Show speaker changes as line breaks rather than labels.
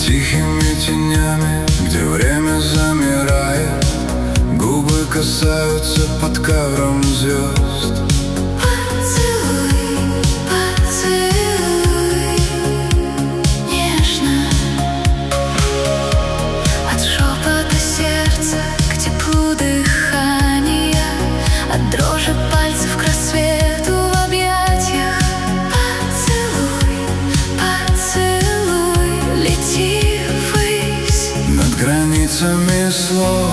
тихими тенями, где время замирает, губы касаются под ковром звезд.
Поцелуй, поцелуй нежно, от шепота сердца к теплу дыхания, от дрожи пальцев к рассвету в объятиях. Поцелуй, поцелуй, лети ввысь
Над границами слов